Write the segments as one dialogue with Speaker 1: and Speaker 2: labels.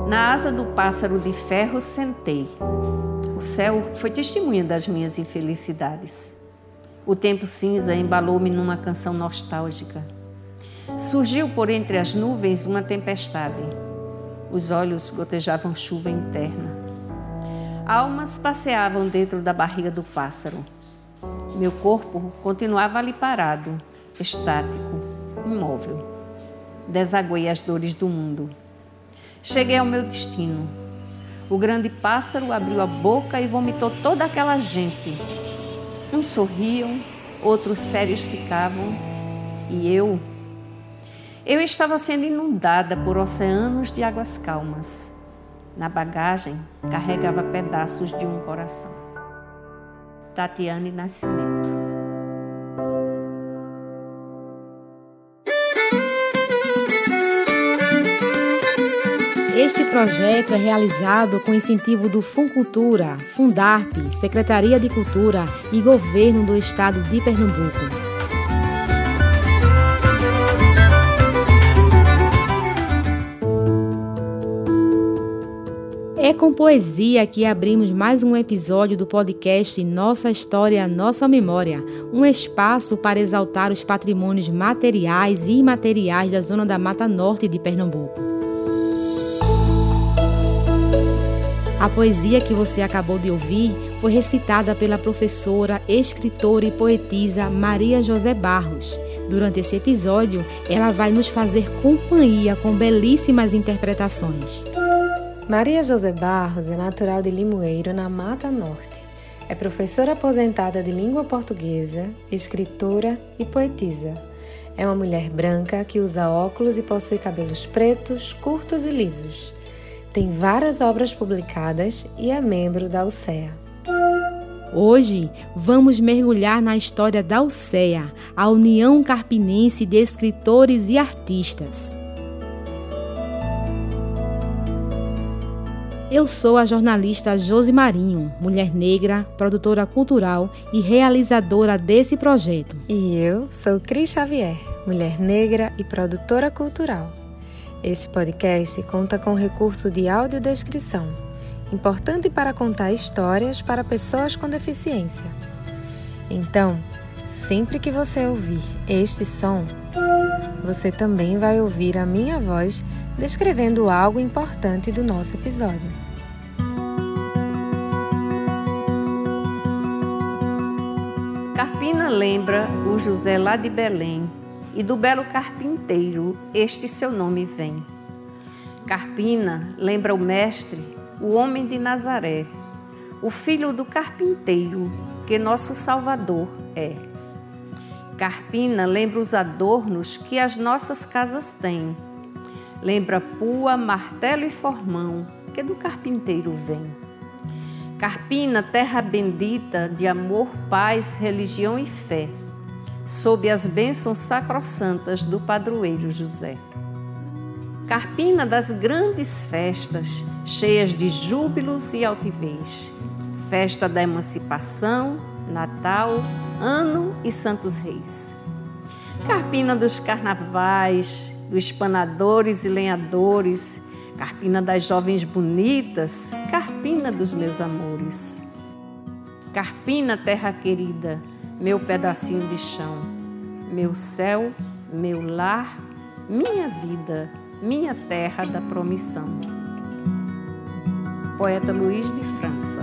Speaker 1: Na asa do pássaro de ferro sentei. O céu foi testemunha das minhas infelicidades. O tempo cinza embalou-me numa canção nostálgica. Surgiu por entre as nuvens uma tempestade. Os olhos gotejavam chuva interna. Almas passeavam dentro da barriga do pássaro. Meu corpo continuava ali parado, estático, imóvel. Desaguei as dores do mundo. Cheguei ao meu destino. O grande pássaro abriu a boca e vomitou toda aquela gente. Uns sorriam, outros sérios ficavam. E eu estava sendo inundada por oceanos de águas calmas. Na bagagem, carregava pedaços de um coração. Tatiane Nascimento.
Speaker 2: Este projeto é realizado com incentivo do Funcultura, Fundarp, Secretaria de Cultura e Governo do Estado de Pernambuco. É com poesia que abrimos mais um episódio do podcast Nossa História, Nossa Memória, um espaço para exaltar os patrimônios materiais e imateriais da Zona da Mata Norte de Pernambuco. A poesia que você acabou de ouvir foi recitada pela professora, escritora e poetisa Maria José Barros. Durante esse episódio, ela vai nos fazer companhia com belíssimas interpretações.
Speaker 3: Maria José Barros é natural de Limoeiro, na Mata Norte. É professora aposentada de língua portuguesa, escritora e poetisa. É uma mulher branca que usa óculos e possui cabelos pretos, curtos e lisos. Tem várias obras publicadas e é membro da UCEA.
Speaker 2: Hoje, vamos mergulhar na história da UCEA, a União Carpinense de Escritores e Artistas. Eu sou a jornalista Josi Marinho, mulher negra, produtora cultural e realizadora desse projeto.
Speaker 3: E eu sou Cris Xavier, mulher negra e produtora cultural. Este podcast conta com recurso de audiodescrição, importante para contar histórias para pessoas com deficiência. Então, sempre que você ouvir este som, você também vai ouvir a minha voz descrevendo algo importante do nosso episódio.
Speaker 1: Carpina lembra o José lá de Belém, e do belo carpinteiro este seu nome vem. Carpina lembra o mestre, o homem de Nazaré, o filho do carpinteiro, que nosso Salvador é. Carpina lembra os adornos que as nossas casas têm. Lembra pua, martelo e formão, que do carpinteiro vem. Carpina, terra bendita de amor, paz, religião e fé, sob as bênçãos sacrossantas do padroeiro José. Carpina das grandes festas, cheias de júbilos e altivez. Festa da emancipação, Natal, Ano e Santos Reis. Carpina dos carnavais, dos espanadores e lenhadores. Carpina das jovens bonitas, Carpina dos meus amores. Carpina, terra querida, meu pedacinho de chão, meu céu, meu lar, minha vida, minha terra da promissão. Poeta Luiz de França.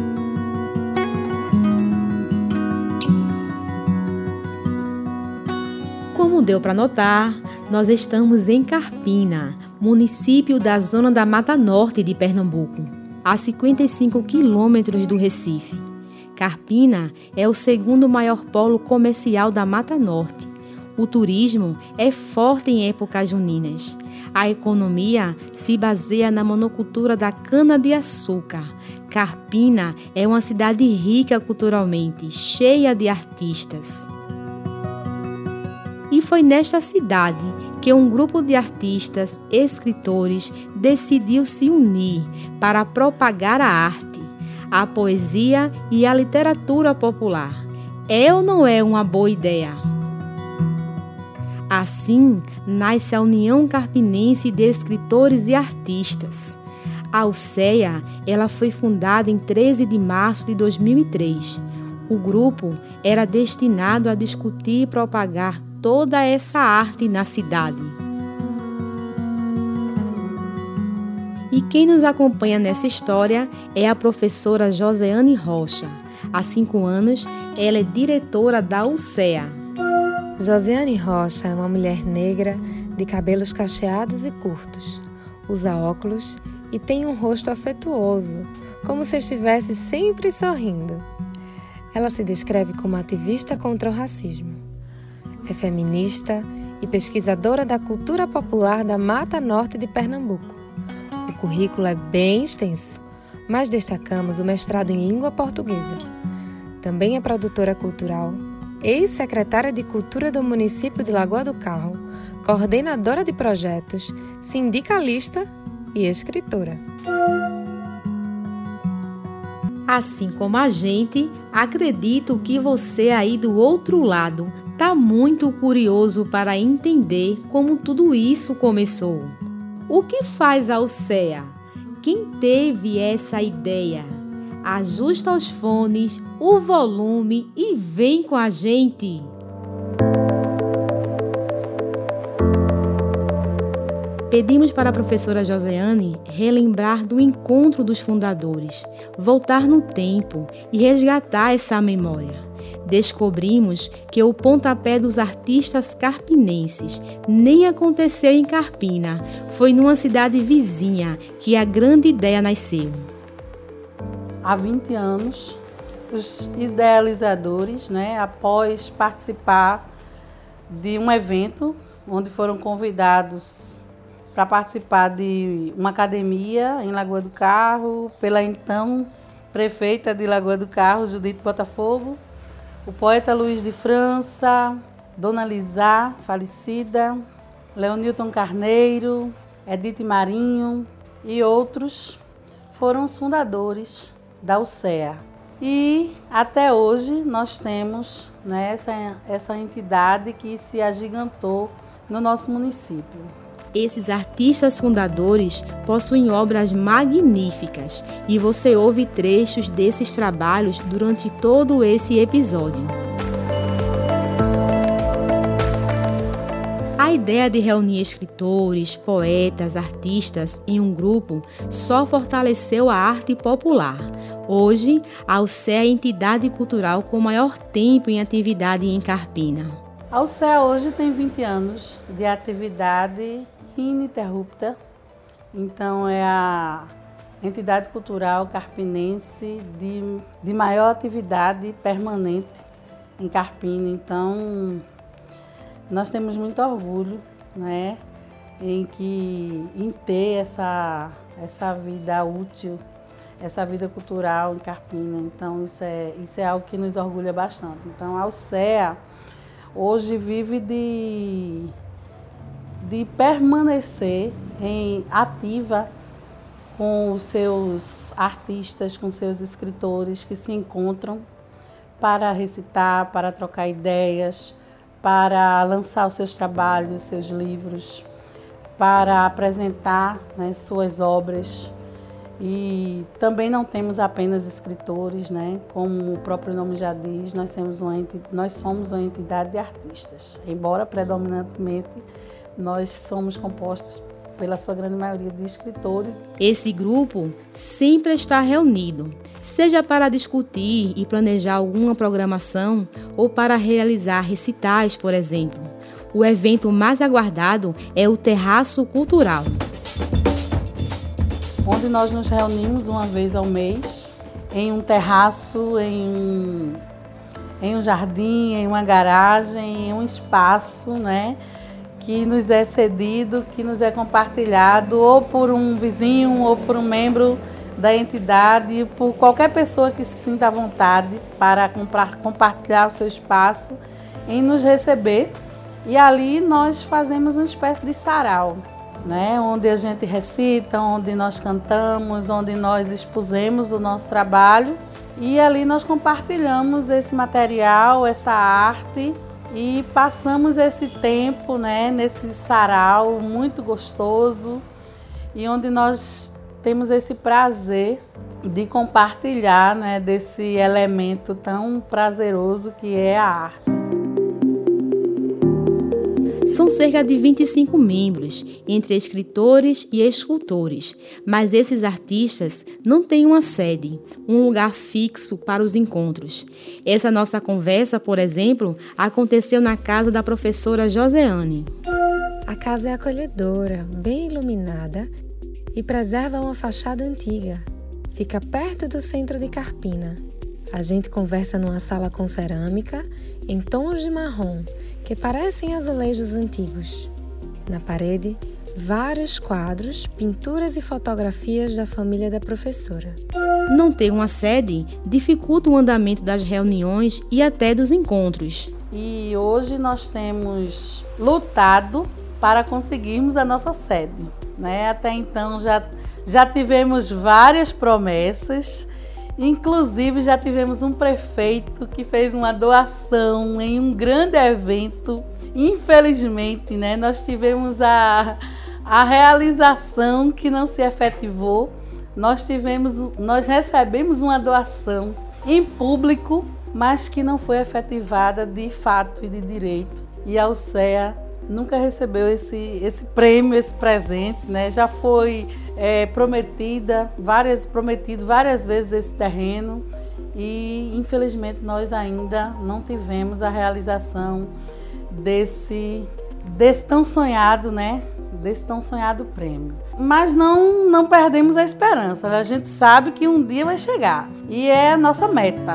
Speaker 2: Como deu para notar, nós estamos em Carpina, município da Zona da Mata Norte de Pernambuco, a 55 quilômetros do Recife. Carpina é o segundo maior polo comercial da Mata Norte. O turismo é forte em épocas juninas. A economia se baseia na monocultura da cana-de-açúcar. Carpina é uma cidade rica culturalmente, cheia de artistas. E foi nesta cidade que um grupo de artistas, escritores, decidiu se unir para propagar a arte, a poesia e a literatura popular. É ou não é uma boa ideia? Assim, nasce a União Carpinense de Escritores e Artistas. A Alcea, ela foi fundada em 13 de março de 2003. O grupo era destinado a discutir e propagar toda essa arte na cidade. E quem nos acompanha nessa história é a professora Joseane Rocha. Há 5 anos, ela é diretora da Alcea.
Speaker 3: Joseane Rocha é uma mulher negra de cabelos cacheados e curtos. Usa óculos e tem um rosto afetuoso, como se estivesse sempre sorrindo. Ela se descreve como ativista contra o racismo. É feminista e pesquisadora da cultura popular da Mata Norte de Pernambuco. O currículo é bem extenso, mas destacamos o mestrado em língua portuguesa. Também é produtora cultural, ex-secretária de Cultura do município de Lagoa do Carro, coordenadora de projetos, sindicalista e escritora.
Speaker 2: Assim como a gente, acredito que você aí do outro lado está muito curioso para entender como tudo isso começou. O que faz a Alcea? Quem teve essa ideia? Ajusta os fones, o volume e vem com a gente! Pedimos para a professora Joseane relembrar do encontro dos fundadores, voltar no tempo e resgatar essa memória. Descobrimos que o pontapé dos artistas carpinenses nem aconteceu em Carpina, foi numa cidade vizinha que a grande ideia nasceu.
Speaker 4: Há 20 anos, os idealizadores, após participar de um evento onde foram convidados para participar de uma academia em Lagoa do Carro, pela então prefeita de Lagoa do Carro, Judite Botafogo, o poeta Luiz de França, Dona Lisá, falecida, Leonilton Carneiro, Edith Marinho e outros foram os fundadores da Alcea. E até hoje nós temos essa entidade que se agigantou no nosso município.
Speaker 2: Esses artistas fundadores possuem obras magníficas e você ouve trechos desses trabalhos durante todo esse episódio. A ideia de reunir escritores, poetas, artistas em um grupo só fortaleceu a arte popular. Hoje, a Alcea é a entidade cultural com maior tempo em atividade em Carpina.
Speaker 4: A Alcea hoje tem 20 anos de atividade ininterrupta, então é a entidade cultural carpinense de maior atividade permanente em Carpina. Então, nós temos muito orgulho, em ter essa vida útil, essa vida cultural em Carpina. Então, isso é algo que nos orgulha bastante. Então, a Alcea hoje vive de permanecer ativa com os seus artistas, com seus escritores que se encontram para recitar, para trocar ideias, para lançar os seus trabalhos, seus livros, para apresentar suas obras. E também não temos apenas escritores, como o próprio nome já diz, nós somos uma entidade de artistas, embora predominantemente nós somos compostos pela sua grande maioria de escritores.
Speaker 2: Esse grupo sempre está reunido, seja para discutir e planejar alguma programação ou para realizar recitais, por exemplo. O evento mais aguardado é o Terraço Cultural,
Speaker 4: onde nós nos reunimos uma vez ao mês em um terraço, em um jardim, em uma garagem, em um espaço, que nos é cedido, que nos é compartilhado ou por um vizinho ou por um membro da entidade, por qualquer pessoa que se sinta à vontade para compartilhar o seu espaço, em nos receber. E ali nós fazemos uma espécie de sarau, onde a gente recita, onde nós cantamos, onde nós expusemos o nosso trabalho. E ali nós compartilhamos esse material, essa arte, e passamos esse tempo nesse sarau muito gostoso, e onde nós temos esse prazer de compartilhar, né, desse elemento tão prazeroso que é a arte.
Speaker 2: São cerca de 25 membros, entre escritores e escultores, mas esses artistas não têm uma sede, um lugar fixo para os encontros. Essa nossa conversa, por exemplo, aconteceu na casa da professora Joseane.
Speaker 3: A casa é acolhedora, bem iluminada e preserva uma fachada antiga. Fica perto do centro de Carpina. A gente conversa numa sala com cerâmica em tons de marrom, que parecem azulejos antigos. Na parede, vários quadros, pinturas e fotografias da família da professora.
Speaker 2: Não ter uma sede dificulta o andamento das reuniões e até dos encontros.
Speaker 4: E hoje nós temos lutado para conseguirmos a nossa sede, né? Até então já tivemos várias promessas, inclusive já tivemos um prefeito que fez uma doação em um grande evento. Infelizmente, né, nós tivemos a realização que não se efetivou. Nós recebemos uma doação em público, mas que não foi efetivada de fato e de direito. E a UCEA nunca recebeu esse prêmio, esse presente, né? Já foi prometido várias vezes esse terreno e, infelizmente, nós ainda não tivemos a realização desse tão sonhado, né? Desse tão sonhado prêmio. Mas não perdemos a esperança. A gente sabe que um dia vai chegar e é a nossa meta.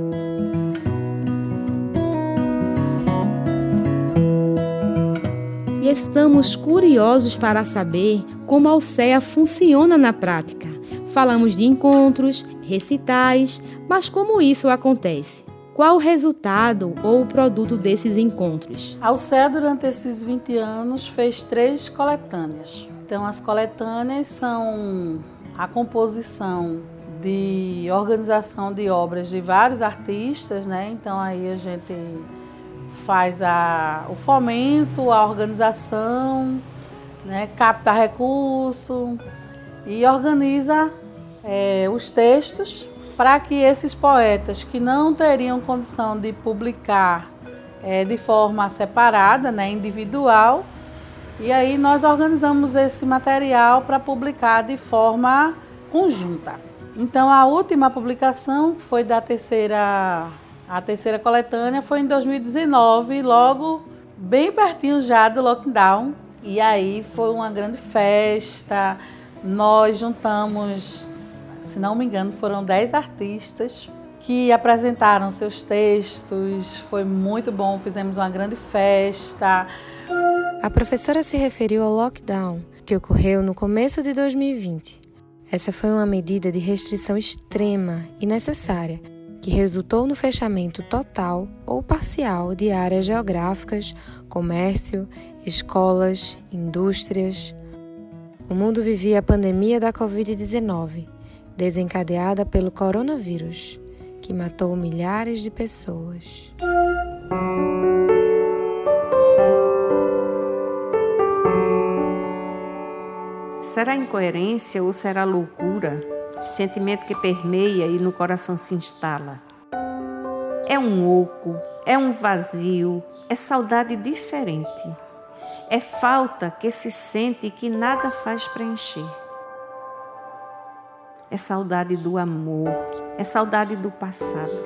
Speaker 2: E estamos curiosos para saber como a UCEA funciona na prática. Falamos de encontros, recitais, mas como isso acontece? Qual o resultado ou o produto desses encontros?
Speaker 4: A UCEA, durante esses 20 anos, fez 3 coletâneas. Então, as coletâneas são a composição de organização de obras de vários artistas, né? Então, aí a gente faz o fomento, a organização, né, capta recurso e organiza os textos para que esses poetas que não teriam condição de publicar de forma separada, né, individual, e aí nós organizamos esse material para publicar de forma conjunta. Então, a última publicação, que foi a terceira coletânea, foi em 2019, logo bem pertinho já do lockdown. E aí foi uma grande festa. Nós juntamos, se não me engano, foram 10 artistas que apresentaram seus textos. Foi muito bom, fizemos uma grande festa.
Speaker 3: A professora se referiu ao lockdown, que ocorreu no começo de 2020. Essa foi uma medida de restrição extrema e necessária, que resultou no fechamento total ou parcial de áreas geográficas, comércio, escolas, indústrias. O mundo vivia a pandemia da Covid-19, desencadeada pelo coronavírus, que matou milhares de pessoas.
Speaker 1: Será incoerência ou será loucura? Sentimento que permeia e no coração se instala. É um oco, é um vazio, é saudade diferente. É falta que se sente e que nada faz preencher. É saudade do amor, é saudade do passado.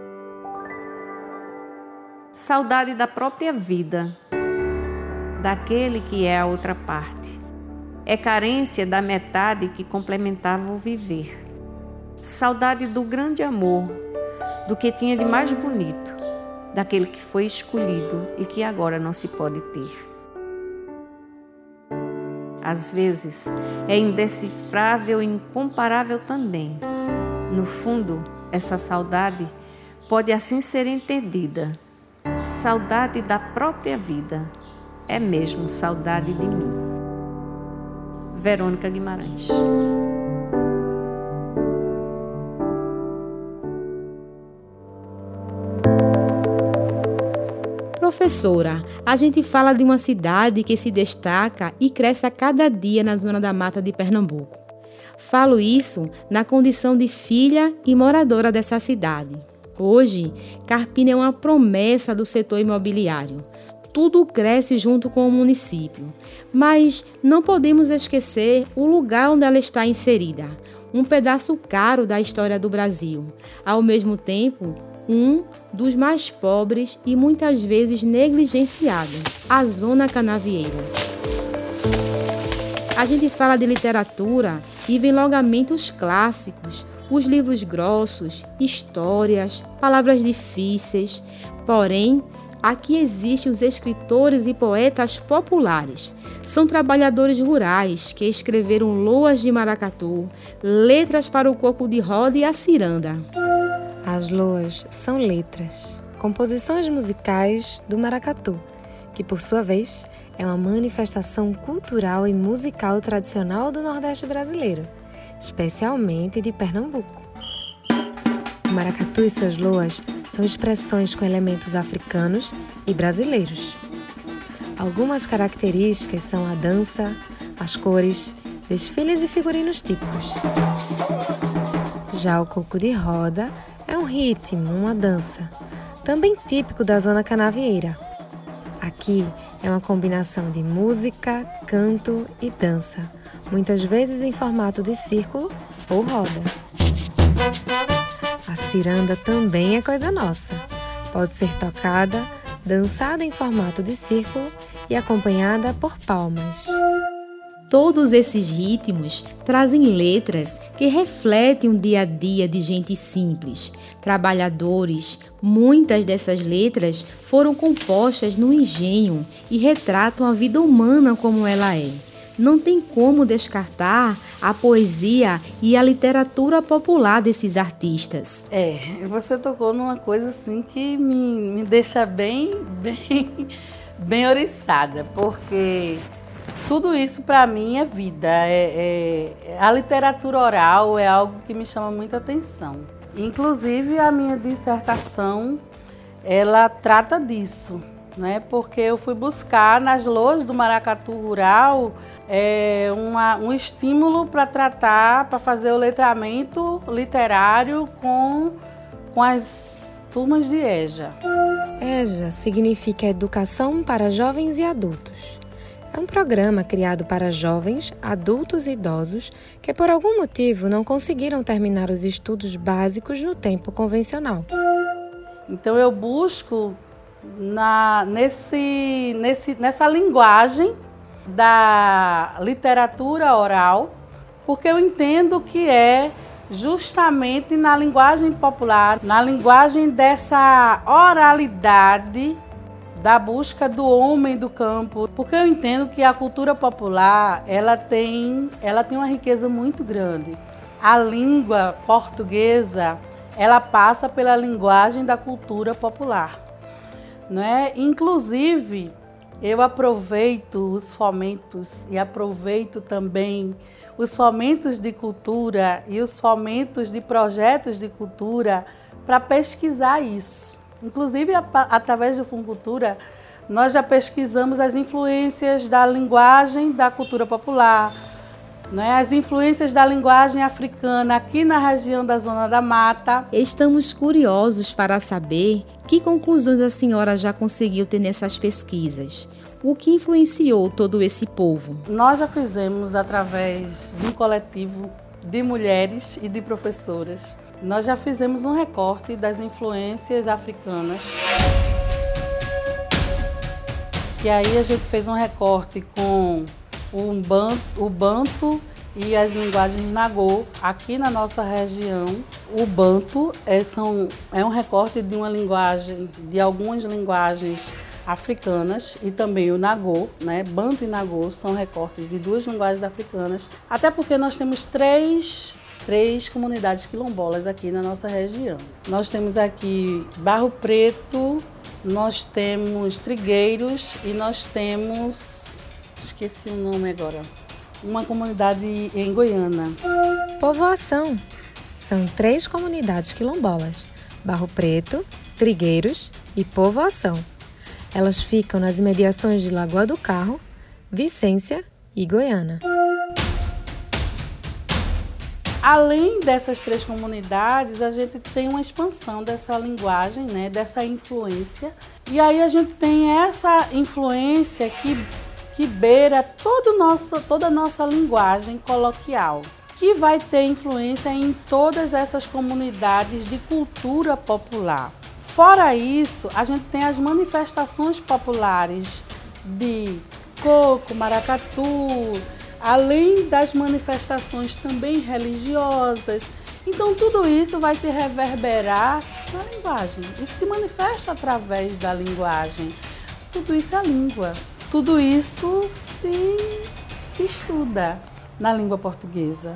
Speaker 1: Saudade da própria vida, daquele que é a outra parte. É carência da metade que complementava o viver. Saudade do grande amor, do que tinha de mais bonito, daquele que foi escolhido e que agora não se pode ter. Às vezes, é indecifrável e incomparável também. No fundo, essa saudade pode assim ser entendida. Saudade da própria vida. É mesmo saudade de mim. Verônica Guimarães.
Speaker 2: Professora, a gente fala de uma cidade que se destaca e cresce a cada dia na zona da mata de Pernambuco. Falo isso na condição de filha e moradora dessa cidade. Hoje, Carpina é uma promessa do setor imobiliário. Tudo cresce junto com o município, mas não podemos esquecer o lugar onde ela está inserida, um pedaço caro da história do Brasil, ao mesmo tempo, um dos mais pobres e muitas vezes negligenciados, a Zona Canavieira. A gente fala de literatura e vem logo à mente os clássicos, os livros grossos, histórias, palavras difíceis. Porém, aqui existem os escritores e poetas populares. São trabalhadores rurais que escreveram loas de maracatu, letras para o coco de roda e a ciranda.
Speaker 3: As loas são letras, composições musicais do maracatu, que por sua vez é uma manifestação cultural e musical tradicional do Nordeste brasileiro, especialmente de Pernambuco. O maracatu e suas loas são expressões com elementos africanos e brasileiros. Algumas características são a dança, as cores, desfiles e figurinos típicos. Já o coco de roda é um ritmo, uma dança, também típico da Zona Canavieira. Aqui é uma combinação de música, canto e dança, muitas vezes em formato de círculo ou roda. A ciranda também é coisa nossa. Pode ser tocada, dançada em formato de círculo e acompanhada por palmas.
Speaker 2: Todos esses ritmos trazem letras que refletem o dia a dia de gente simples, trabalhadores. Muitas dessas letras foram compostas no engenho e retratam a vida humana como ela é. Não tem como descartar a poesia e a literatura popular desses artistas.
Speaker 4: Você tocou numa coisa assim que me deixa bem oriçada, porque tudo isso para mim é vida. A literatura oral é algo que me chama muita atenção. Inclusive a minha dissertação, ela trata disso, né? Porque eu fui buscar nas loas do maracatu rural um estímulo para fazer o letramento literário com as turmas de EJA.
Speaker 3: EJA significa Educação para Jovens e Adultos. É um programa criado para jovens, adultos e idosos que por algum motivo não conseguiram terminar os estudos básicos no tempo convencional.
Speaker 4: Então eu busco nessa linguagem da literatura oral, porque eu entendo que é justamente na linguagem popular, na linguagem dessa oralidade da busca do homem do campo, porque eu entendo que a cultura popular ela tem uma riqueza muito grande. A língua portuguesa ela passa pela linguagem da cultura popular, não é? Inclusive eu aproveito os fomentos e aproveito também os fomentos de cultura e os fomentos de projetos de cultura para pesquisar isso. Inclusive, através do Funcultura, nós já pesquisamos as influências da linguagem da cultura popular, né? As influências da linguagem africana aqui na região da Zona da Mata.
Speaker 2: Estamos curiosos para saber que conclusões a senhora já conseguiu ter nessas pesquisas. O que influenciou todo esse povo?
Speaker 4: Nós já fizemos através de um coletivo de mulheres e de professoras. Nós já fizemos um recorte das influências africanas. E aí a gente fez um recorte com o Banto e as linguagens Nagô aqui na nossa região. O Banto é um recorte de uma linguagem, de algumas linguagens africanas, e também o Nagô, né? Banto e Nagô são recortes de duas linguagens africanas, até porque nós temos três comunidades quilombolas aqui na nossa região. Nós temos aqui Barro Preto, nós temos Trigueiros e nós temos, esqueci o nome agora, uma comunidade em Goiânia.
Speaker 3: Povoação. São 3 comunidades quilombolas: Barro Preto, Trigueiros e Povoação. Elas ficam nas imediações de Lagoa do Carro, Vicência e Goiânia.
Speaker 4: Além dessas 3 comunidades, a gente tem uma expansão dessa linguagem, né, dessa influência. E aí a gente tem essa influência que beira toda a nossa linguagem coloquial, que vai ter influência em todas essas comunidades de cultura popular. Fora isso, a gente tem as manifestações populares de coco, maracatu, além das manifestações também religiosas. Então tudo isso vai se reverberar na linguagem. Isso se manifesta através da linguagem. Tudo isso é a língua. Tudo isso se estuda na língua portuguesa.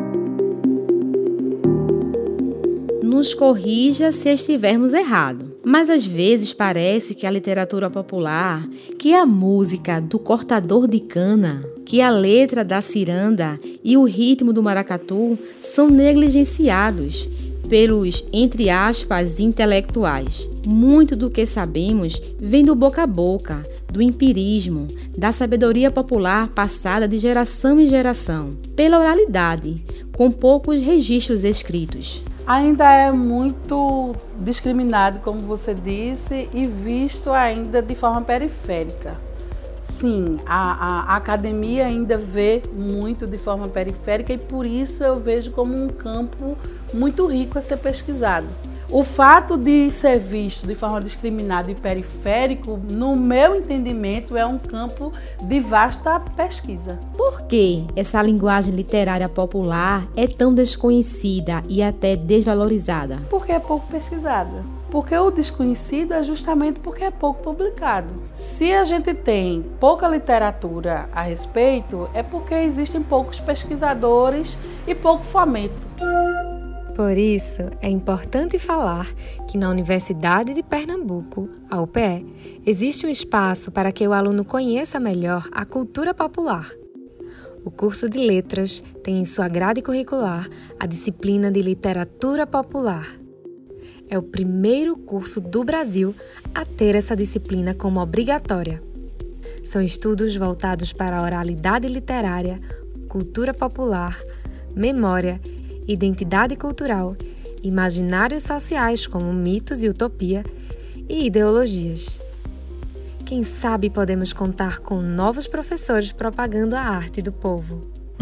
Speaker 2: Nos corrija se estivermos errados, mas às vezes parece que a literatura popular, que a música do cortador de cana, que a letra da ciranda e o ritmo do maracatu são negligenciados pelos, entre aspas, intelectuais. Muito do que sabemos vem do boca a boca, do empirismo, da sabedoria popular passada de geração em geração, pela oralidade, com poucos registros escritos.
Speaker 4: Ainda é muito discriminado, como você disse, e visto ainda de forma periférica. Sim, a academia ainda vê muito de forma periférica e por isso eu vejo como um campo muito rico a ser pesquisado. O fato de ser visto de forma discriminada e periférico, no meu entendimento, é um campo de vasta pesquisa.
Speaker 2: Por que essa linguagem literária popular é tão desconhecida e até desvalorizada?
Speaker 4: Porque é pouco pesquisada. Porque o desconhecido é justamente porque é pouco publicado. Se a gente tem pouca literatura a respeito, é porque existem poucos pesquisadores e pouco fomento.
Speaker 3: Por isso, é importante falar que na Universidade de Pernambuco, a UPE, existe um espaço para que o aluno conheça melhor a cultura popular. O curso de Letras tem em sua grade curricular a disciplina de Literatura Popular. É o primeiro curso do Brasil a ter essa disciplina como obrigatória. São estudos voltados para a oralidade literária, cultura popular, memória, identidade cultural, imaginários sociais como mitos e utopia e ideologias. Quem sabe podemos contar com novos professores propagando a arte do povo.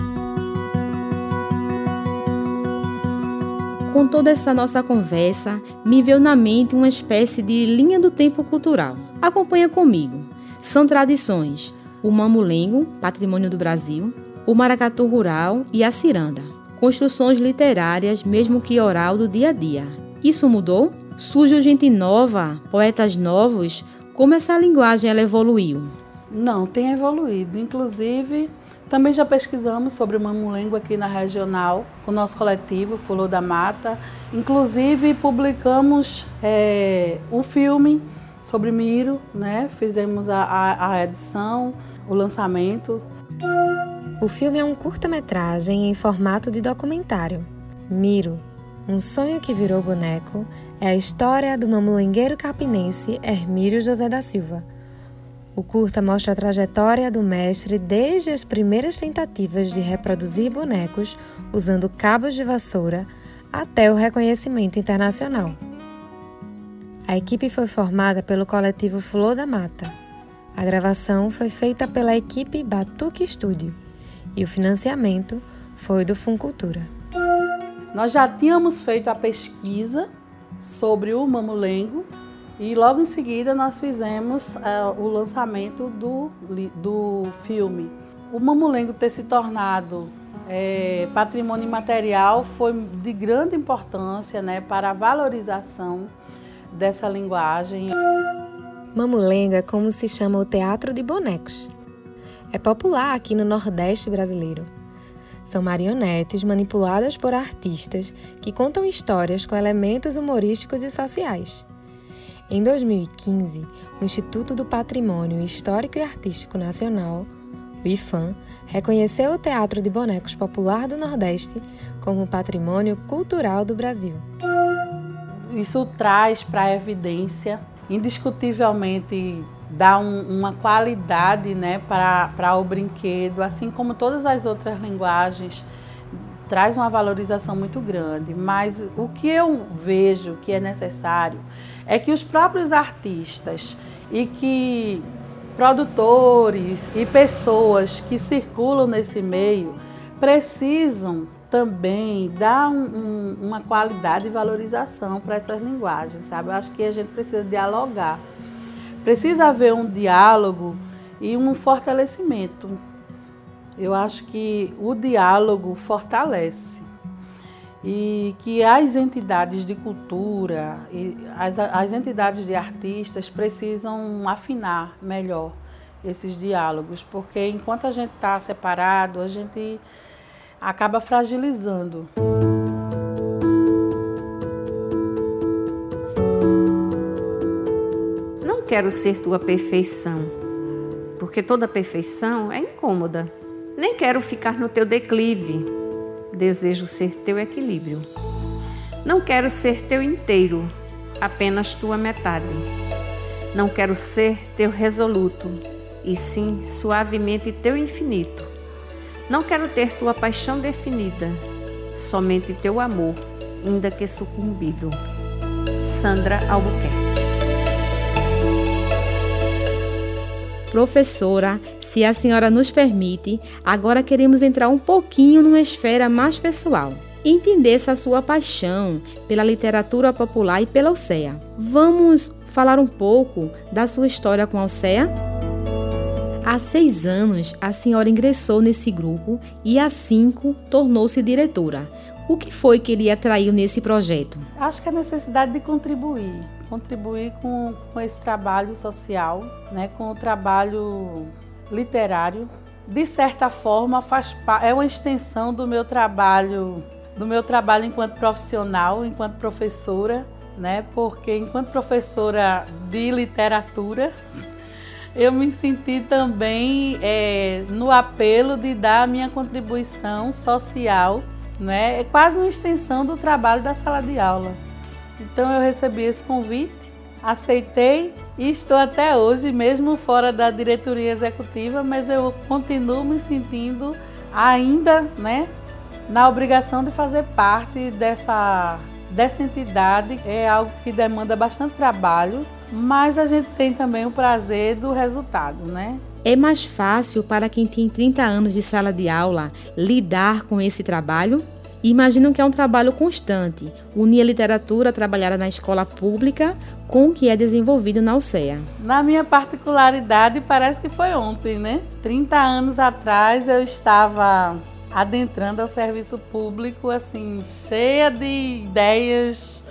Speaker 2: Com toda essa nossa conversa, me veio na mente uma espécie de linha do tempo cultural. Acompanha comigo. São tradições: o mamulengo, patrimônio do Brasil, o maracatu rural e a ciranda. Construções literárias, mesmo que oral, do dia a dia. Isso mudou? Surgiu gente nova, poetas novos? Como essa linguagem ela evoluiu?
Speaker 4: Não, tem evoluído. Inclusive, também já pesquisamos sobre o mamulengo aqui na regional, com o nosso coletivo, Flor da Mata. Inclusive, publicamos um filme sobre Miro, né? Fizemos a edição, o lançamento.
Speaker 3: O filme é um curta-metragem em formato de documentário. Miro, um sonho que virou boneco, é a história do mamulengueiro capinense Hermírio José da Silva. O curta mostra a trajetória do mestre desde as primeiras tentativas de reproduzir bonecos usando cabos de vassoura até o reconhecimento internacional. A equipe foi formada pelo coletivo Flor da Mata. A gravação foi feita pela equipe Batuque Studio e o financiamento foi do Funcultura.
Speaker 4: Nós já tínhamos feito a pesquisa sobre o mamulengo e logo em seguida nós fizemos o lançamento do filme. O mamulengo ter se tornado patrimônio imaterial foi de grande importância, né, para a valorização dessa linguagem.
Speaker 3: Mamulengo é como se chama o teatro de bonecos. É popular aqui no Nordeste brasileiro. São marionetes manipuladas por artistas que contam histórias com elementos humorísticos e sociais. Em 2015, o Instituto do Patrimônio Histórico e Artístico Nacional, o IFAM, reconheceu o Teatro de Bonecos Popular do Nordeste como Patrimônio Cultural do Brasil.
Speaker 4: Isso traz para a evidência, indiscutivelmente, dá uma qualidade, né, para o brinquedo, assim como todas as outras linguagens traz uma valorização muito grande, mas o que eu vejo que é necessário é que os próprios artistas e que produtores e pessoas que circulam nesse meio precisam também dar uma qualidade e valorização para essas linguagens, sabe? Eu acho que a gente precisa dialogar, precisa haver um diálogo e um fortalecimento. Eu acho que o diálogo fortalece e que as entidades de cultura e as entidades de artistas precisam afinar melhor esses diálogos, porque enquanto a gente está separado, a gente acaba fragilizando.
Speaker 1: Não quero ser tua perfeição, porque toda perfeição é incômoda. Nem quero ficar no teu declive, desejo ser teu equilíbrio. Não quero ser teu inteiro, apenas tua metade. Não quero ser teu resoluto, e sim suavemente teu infinito. Não quero ter tua paixão definida, somente teu amor, ainda que sucumbido. Sandra Albuquerque.
Speaker 2: Professora, se a senhora nos permite, agora queremos entrar um pouquinho numa esfera mais pessoal e entender essa sua paixão pela literatura popular e pela Alcea. Vamos falar um pouco da sua história com a Alcea? Há 6 anos, a senhora ingressou nesse grupo e há 5 tornou-se diretora. O que foi que lhe atraiu nesse projeto?
Speaker 4: Acho que a necessidade de contribuir com esse trabalho social, né, com o trabalho literário. De certa forma, é uma extensão do meu trabalho enquanto profissional, enquanto professora, né, porque enquanto professora de literatura, eu me senti também no apelo de dar a minha contribuição social, né? É quase uma extensão do trabalho da sala de aula. Então eu recebi esse convite, aceitei e estou até hoje, mesmo fora da diretoria executiva, mas eu continuo me sentindo ainda, né, na obrigação de fazer parte dessa entidade. É algo que demanda bastante trabalho, mas a gente tem também o prazer do resultado, né?
Speaker 2: É mais fácil para quem tem 30 anos de sala de aula lidar com esse trabalho? Imagino que é um trabalho constante, unir a literatura trabalhada na escola pública com o que é desenvolvido na Alcea.
Speaker 4: Na minha particularidade, parece que foi ontem, né? 30 anos atrás eu estava adentrando ao serviço público, assim, cheia de ideias,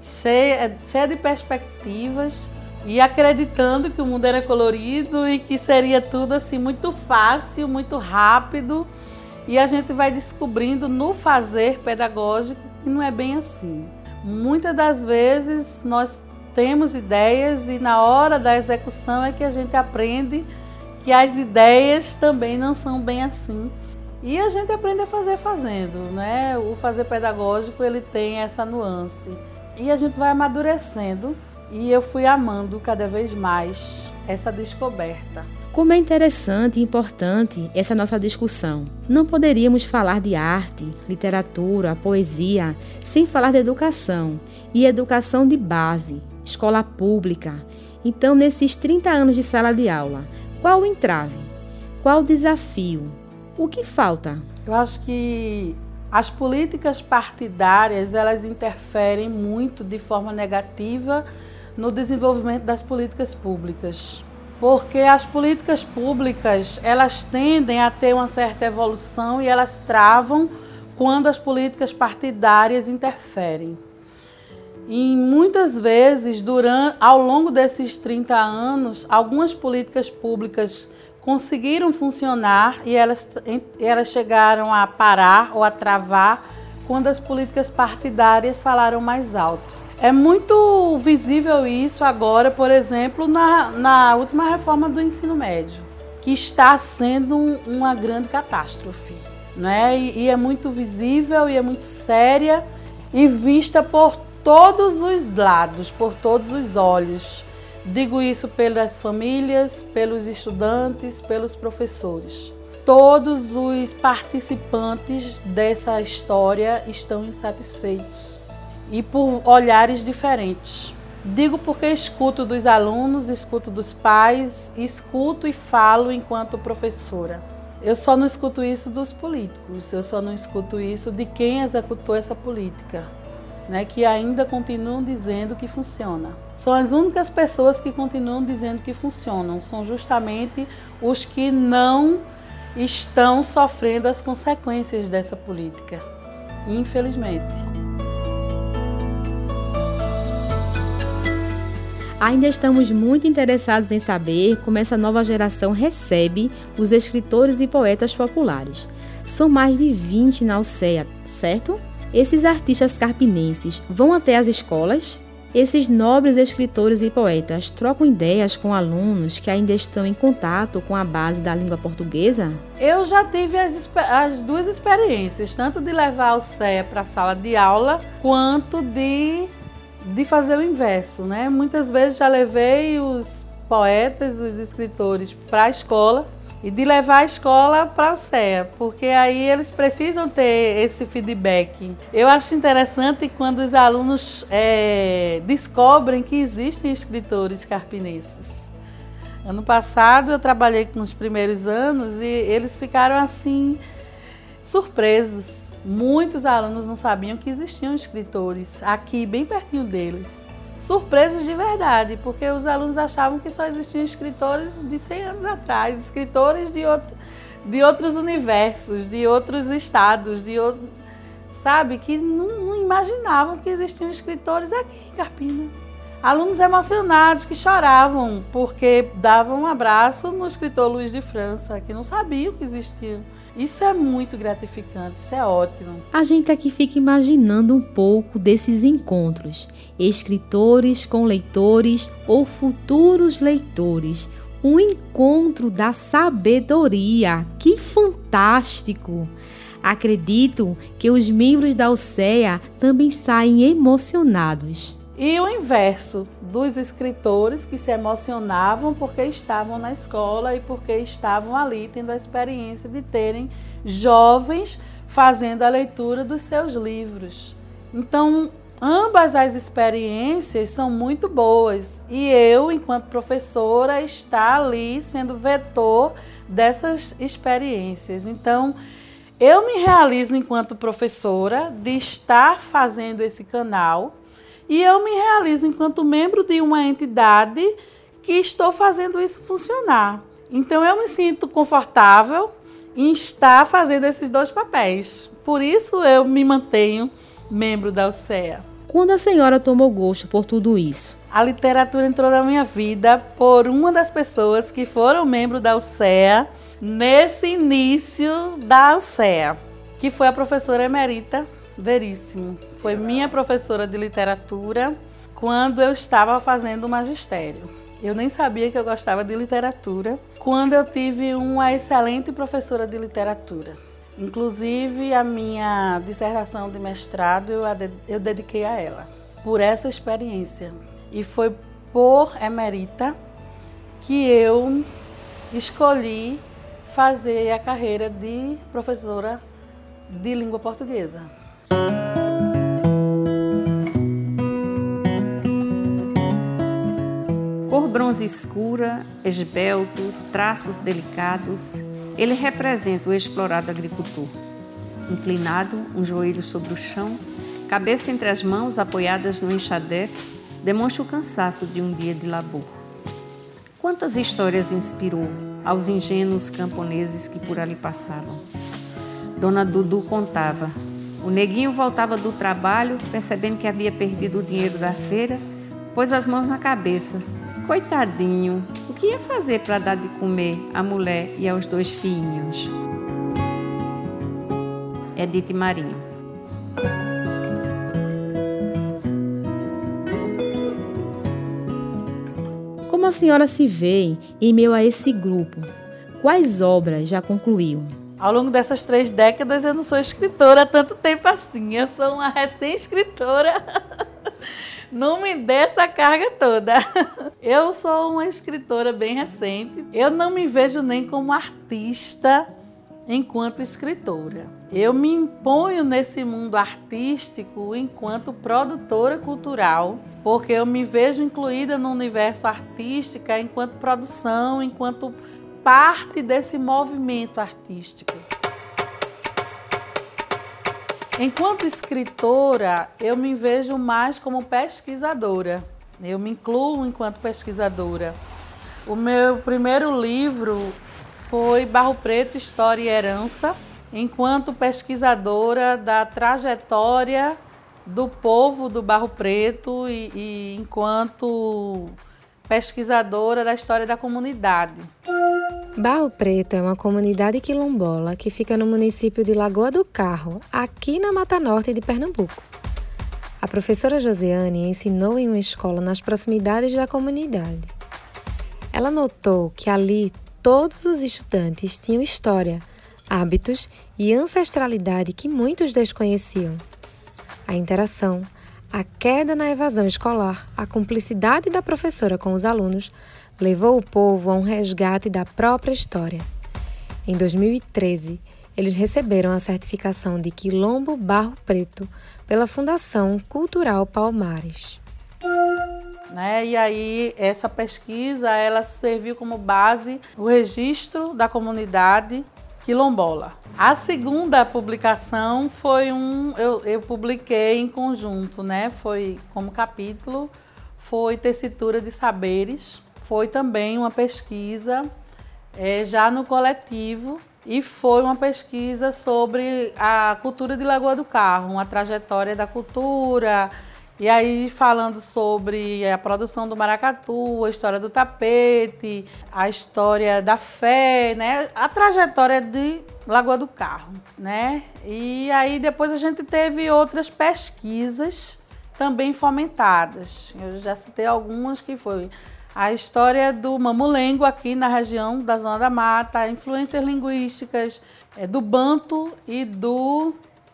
Speaker 4: cheia de perspectivas e acreditando que o mundo era colorido e que seria tudo assim muito fácil, muito rápido. E a gente vai descobrindo no fazer pedagógico que não é bem assim. Muitas das vezes nós temos ideias e na hora da execução é que a gente aprende que as ideias também não são bem assim. E a gente aprende a fazer fazendo, né? O fazer pedagógico ele tem essa nuance. E a gente vai amadurecendo e eu fui amando cada vez mais essa descoberta.
Speaker 2: Como é interessante e importante essa nossa discussão. Não poderíamos falar de arte, literatura, poesia, sem falar de educação. E educação de base, escola pública. Então, nesses 30 anos de sala de aula, qual o entrave? Qual o desafio? O que falta?
Speaker 4: Eu acho que as políticas partidárias, elas interferem muito de forma negativa no desenvolvimento das políticas públicas. Porque as políticas públicas, elas tendem a ter uma certa evolução e elas travam quando as políticas partidárias interferem. E muitas vezes, ao longo desses 30 anos, algumas políticas públicas conseguiram funcionar e elas chegaram a parar ou a travar quando as políticas partidárias falaram mais alto. É muito visível isso agora, por exemplo, na última reforma do ensino médio, que está sendo uma grande catástrofe, né? E é muito visível e é muito séria e vista por todos os lados, por todos os olhos. Digo isso pelas famílias, pelos estudantes, pelos professores. todos os participantes dessa história estão insatisfeitos e por olhares diferentes. Digo porque escuto dos alunos, escuto dos pais, escuto e falo enquanto professora. Eu só não escuto isso dos políticos, eu só não escuto isso de quem executou essa política, né, que ainda continuam dizendo que funciona. São as únicas pessoas que continuam dizendo que funcionam, são justamente os que não estão sofrendo as consequências dessa política, infelizmente.
Speaker 2: Ainda estamos muito interessados em saber como essa nova geração recebe os escritores e poetas populares. São mais de 20 na UCEA, certo? Esses artistas carpinenses vão até as escolas? Esses nobres escritores e poetas trocam ideias com alunos que ainda estão em contato com a base da língua portuguesa?
Speaker 4: Eu já tive as duas experiências, tanto de levar o CEA para a sala de aula, quanto de fazer o inverso, né? Muitas vezes já levei os poetas, os escritores para a escola e de levar a escola para o CEA, porque aí eles precisam ter esse feedback. Eu acho interessante quando os alunos descobrem que existem escritores carpinenses. Ano passado eu trabalhei com os primeiros anos e eles ficaram assim surpresos. Muitos alunos não sabiam que existiam escritores aqui, bem pertinho deles. Surpresos de verdade, porque os alunos achavam que só existiam escritores de 100 anos atrás, escritores de outros universos, de outros estados, sabe, que não imaginavam que existiam escritores aqui em Carpina. Alunos emocionados que choravam porque davam um abraço no escritor Luiz de França, que não sabiam que existiam. Isso é muito gratificante, isso é ótimo.
Speaker 2: A gente aqui fica imaginando um pouco desses encontros. Escritores com leitores ou futuros leitores. Um encontro da sabedoria. Que fantástico! Acredito que os membros da UCEA também saem emocionados.
Speaker 4: E o inverso dos escritores que se emocionavam porque estavam na escola e porque estavam ali tendo a experiência de terem jovens fazendo a leitura dos seus livros. Então, ambas as experiências são muito boas e eu, enquanto professora, está ali sendo vetor dessas experiências. Então, eu me realizo enquanto professora de estar fazendo esse canal. E eu me realizo enquanto membro de uma entidade que estou fazendo isso funcionar. Então, eu me sinto confortável em estar fazendo esses dois papéis. Por isso, eu me mantenho membro da UCEA.
Speaker 2: Quando a senhora tomou gosto por tudo isso?
Speaker 4: A literatura entrou na minha vida por uma das pessoas que foram membro da UCEA nesse início da UCEA, que foi a professora emerita Veríssimo. Foi minha professora de literatura quando eu estava fazendo o magistério. Eu nem sabia que eu gostava de literatura, quando eu tive uma excelente professora de literatura. Inclusive, a minha dissertação de mestrado eu dediquei a ela, por essa experiência. E foi por emerita que eu escolhi fazer a carreira de professora de língua portuguesa.
Speaker 1: Cor bronze escura, esbelto, traços delicados, ele representa o explorado agricultor. Inclinado, um joelho sobre o chão, cabeça entre as mãos apoiadas no enxadé, demonstra o cansaço de um dia de labor. Quantas histórias inspirou aos ingênuos camponeses que por ali passavam? Dona Dudu contava. O neguinho voltava do trabalho, percebendo que havia perdido o dinheiro da feira, pôs as mãos na cabeça. Coitadinho, o que ia fazer para dar de comer à mulher e aos 2 filhinhos? Edith Marinho.
Speaker 2: Como a senhora se vê em meio a esse grupo? Quais obras já concluiu?
Speaker 4: Ao longo dessas 3 décadas eu não sou escritora há tanto tempo assim, eu sou uma recém-escritora. Não me dê essa carga toda. Eu sou uma escritora bem recente. Eu não me vejo nem como artista enquanto escritora. Eu me imponho nesse mundo artístico enquanto produtora cultural, porque eu me vejo incluída no universo artístico enquanto produção, enquanto parte desse movimento artístico. Enquanto escritora, eu me vejo mais como pesquisadora. Eu me incluo enquanto pesquisadora. O meu primeiro livro foi Barro Preto, História e Herança, enquanto pesquisadora da trajetória do povo do Barro Preto e enquanto pesquisadora da história da comunidade.
Speaker 3: Barro Preto é uma comunidade quilombola que fica no município de Lagoa do Carro, aqui na Mata Norte de Pernambuco. A professora Josiane ensinou em uma escola nas proximidades da comunidade. Ela notou que ali todos os estudantes tinham história, hábitos e ancestralidade que muitos desconheciam. A interação, a queda na evasão escolar, a cumplicidade da professora com os alunos levou o povo a um resgate da própria história. Em 2013, eles receberam a certificação de Quilombo Barro Preto pela Fundação Cultural Palmares.
Speaker 4: E aí, essa pesquisa ela serviu como base o registro da comunidade quilombola. A segunda publicação foi eu publiquei em conjunto, foi como capítulo, foi Tessitura de Saberes. Foi também uma pesquisa já no coletivo e foi uma pesquisa sobre a cultura de Lagoa do Carro, uma trajetória da cultura, e aí falando sobre a produção do maracatu, a história do tapete, a história da fé, a trajetória de Lagoa do Carro. E aí depois a gente teve outras pesquisas também fomentadas. Eu já citei algumas que foi a história do mamulengo aqui na região da Zona da Mata, influências linguísticas do banto e do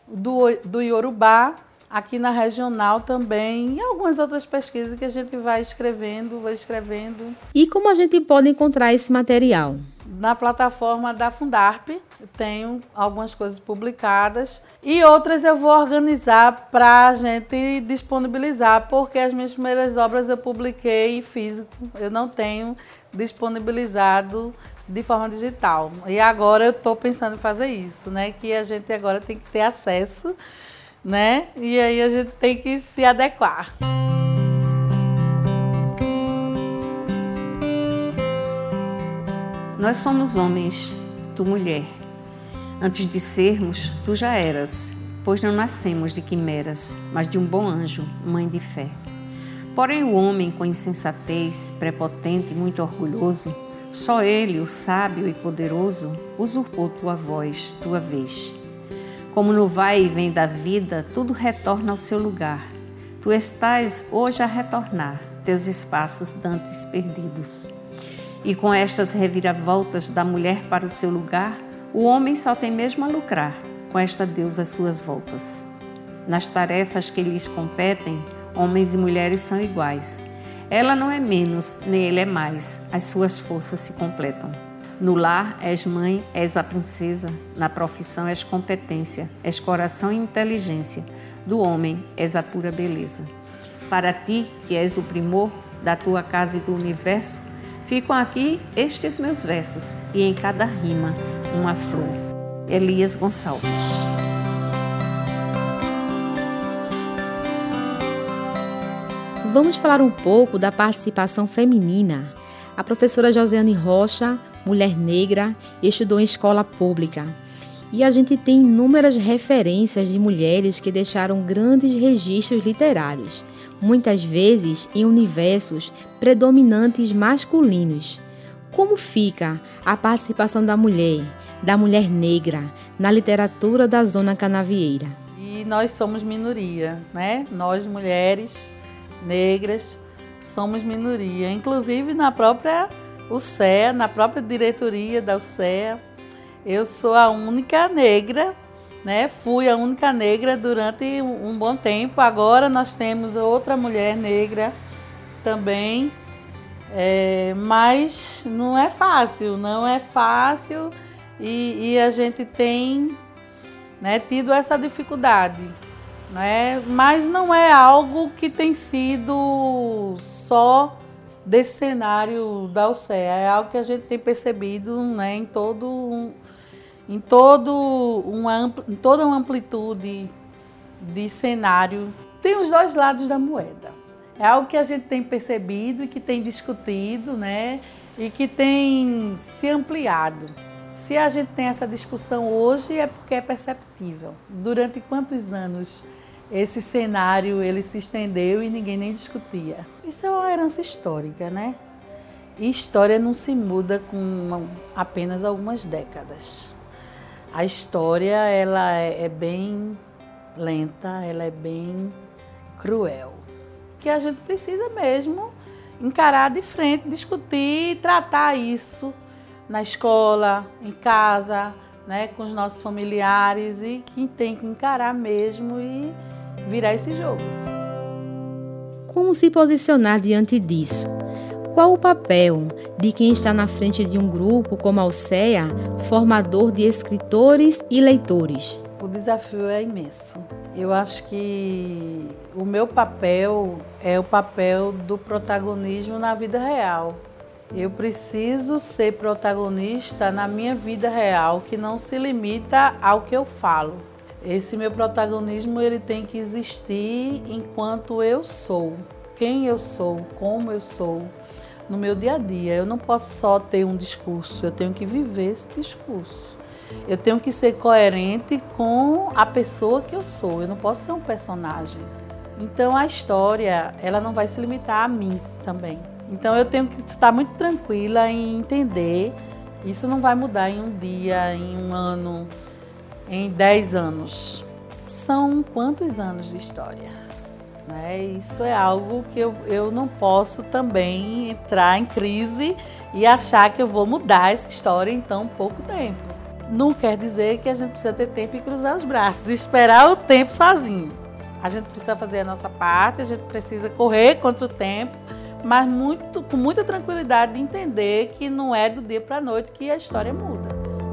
Speaker 4: iorubá aqui na regional também, e algumas outras pesquisas que a gente vai escrevendo.
Speaker 2: E como a gente pode encontrar esse material?
Speaker 4: Na plataforma da Fundarp, eu tenho algumas coisas publicadas e outras eu vou organizar para a gente disponibilizar, porque as minhas primeiras obras eu publiquei físico, eu não tenho disponibilizado de forma digital. E agora eu estou pensando em fazer isso, que a gente agora tem que ter acesso, e aí a gente tem que se adequar.
Speaker 1: Nós somos homens, tu mulher. Antes de sermos, tu já eras, pois não nascemos de quimeras, mas de um bom anjo, mãe de fé. Porém o homem com insensatez, prepotente e muito orgulhoso, só ele, o sábio e poderoso, usurpou tua voz, tua vez. Como no vai e vem da vida, tudo retorna ao seu lugar. Tu estás hoje a retornar, teus espaços dantes perdidos. E com estas reviravoltas da mulher para o seu lugar, o homem só tem mesmo a lucrar com esta deusa às suas voltas. Nas tarefas que lhes competem, homens e mulheres são iguais. Ela não é menos, nem ele é mais, as suas forças se completam. No lar és mãe, és a princesa, na profissão és competência, és coração e inteligência, do homem és a pura beleza. Para ti, que és o primor da tua casa e do universo, ficam aqui estes meus versos, e em cada rima uma flor. Elias Gonçalves.
Speaker 2: Vamos falar um pouco da participação feminina. A professora Josiane Rocha, mulher negra, estudou em escola pública. E a gente tem inúmeras referências de mulheres que deixaram grandes registros literários, muitas vezes em universos predominantes masculinos. Como fica a participação da mulher negra, na literatura da Zona Canavieira?
Speaker 4: E nós somos minoria, Nós, mulheres negras, somos minoria. Inclusive na própria UCEA, na própria diretoria da UCEA, eu sou a única negra, Fui a única negra durante um bom tempo. Agora nós temos outra mulher negra também, mas não é fácil, e a gente tem, né, tido essa dificuldade, né? Mas não é algo que tem sido só desse cenário da UCEA, é algo que a gente tem percebido, né, em toda uma amplitude de cenário. Tem os dois lados da moeda. É algo que a gente tem percebido e que tem discutido, né, e que tem se ampliado. Se a gente tem essa discussão hoje é porque é perceptível. Durante quantos anos esse cenário ele se estendeu e ninguém nem discutia? Isso é uma herança histórica, né? E história não se muda com apenas algumas décadas. A história ela é bem lenta, ela é bem cruel. Que a gente precisa mesmo encarar de frente, discutir e tratar isso na escola, em casa, né, com os nossos familiares, e que tem que encarar mesmo e virar esse jogo.
Speaker 2: Como se posicionar diante disso? Qual o papel de quem está na frente de um grupo como a UCEA, formador de escritores e leitores?
Speaker 4: O desafio é imenso. Eu acho que o meu papel é o papel do protagonismo na vida real. Eu preciso ser protagonista na minha vida real, que não se limita ao que eu falo. Esse meu protagonismo ele tem que existir enquanto eu sou, quem eu sou, como eu sou, no meu dia a dia. Eu não posso só ter um discurso, eu tenho que viver esse discurso. Eu tenho que ser coerente com a pessoa que eu sou, eu não posso ser um personagem. Então a história, ela não vai se limitar a mim também. Então eu tenho que estar muito tranquila em entender, isso não vai mudar em um dia, em um ano, em 10 anos. São quantos anos de história? Né? Isso é algo que eu não posso também entrar em crise e achar que eu vou mudar essa história em tão pouco tempo. Não quer dizer que a gente precisa ter tempo e cruzar os braços, esperar o tempo sozinho. A gente precisa fazer a nossa parte, a gente precisa correr contra o tempo, mas com muita tranquilidade de entender que não é do dia para a noite que a história muda.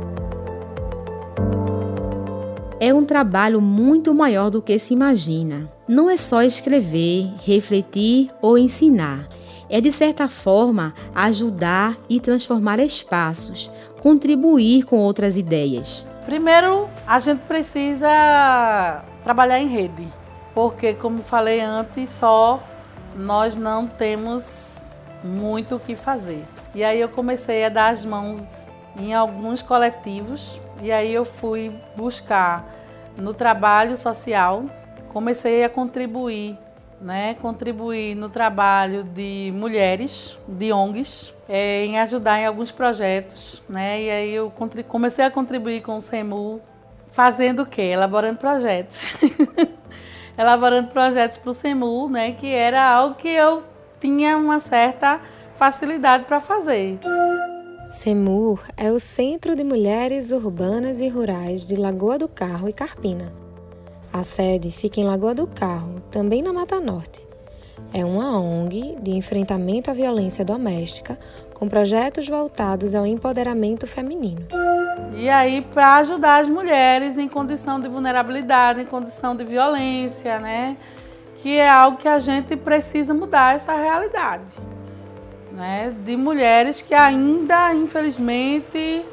Speaker 2: É um trabalho muito maior do que se imagina. Não é só escrever, refletir ou ensinar. É, de certa forma, ajudar e transformar espaços, contribuir com outras ideias.
Speaker 4: Primeiro, a gente precisa trabalhar em rede, porque, como falei antes, só nós não temos muito o que fazer. E aí eu comecei a dar as mãos em alguns coletivos, e aí eu fui buscar no trabalho social, comecei a contribuir, né? Contribuir no trabalho de mulheres, de ONGs, em ajudar em alguns projetos, né? E aí eu comecei a contribuir com o SEMU, fazendo o quê? Elaborando projetos. Elaborando projetos para o SEMU, né? Que era algo que eu tinha uma certa facilidade para fazer.
Speaker 3: SEMUR é o Centro de Mulheres Urbanas e Rurais de Lagoa do Carro e Carpina. A sede fica em Lagoa do Carro, também na Mata Norte. É uma ONG de enfrentamento à violência doméstica, com projetos voltados ao empoderamento feminino.
Speaker 4: E aí, para ajudar as mulheres em condição de vulnerabilidade, em condição de violência, né? Que é algo que a gente precisa mudar essa realidade, né? De mulheres que ainda, infelizmente,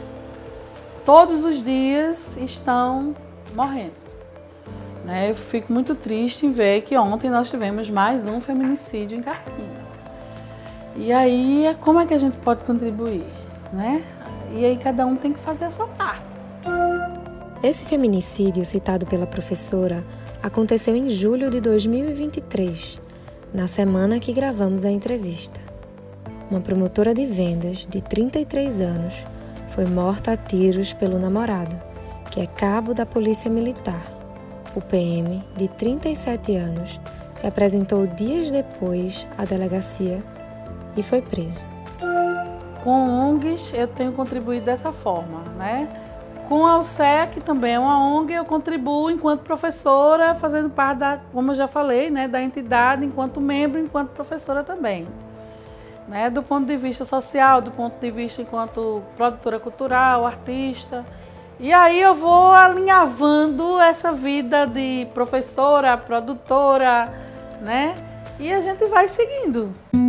Speaker 4: todos os dias estão morrendo. Né? Eu fico muito triste em ver que ontem nós tivemos mais um feminicídio em Carpina. E aí, como é que a gente pode contribuir? Né? E aí cada um tem que fazer a sua parte.
Speaker 3: Esse feminicídio citado pela professora aconteceu em julho de 2023, na semana que gravamos a entrevista. Uma promotora de vendas de 33 anos foi morta a tiros pelo namorado, que é cabo da Polícia Militar. O PM, de 37 anos, se apresentou dias depois à delegacia e foi preso.
Speaker 4: Com ONGs eu tenho contribuído dessa forma, né? Com a UCEA, que também é uma ONG, eu contribuo enquanto professora, fazendo parte como eu já falei, né, da entidade, enquanto membro, enquanto professora também. né? Do ponto de vista social, do ponto de vista enquanto produtora cultural, artista. E aí eu vou alinhavando essa vida de professora, produtora, né? E a gente vai seguindo.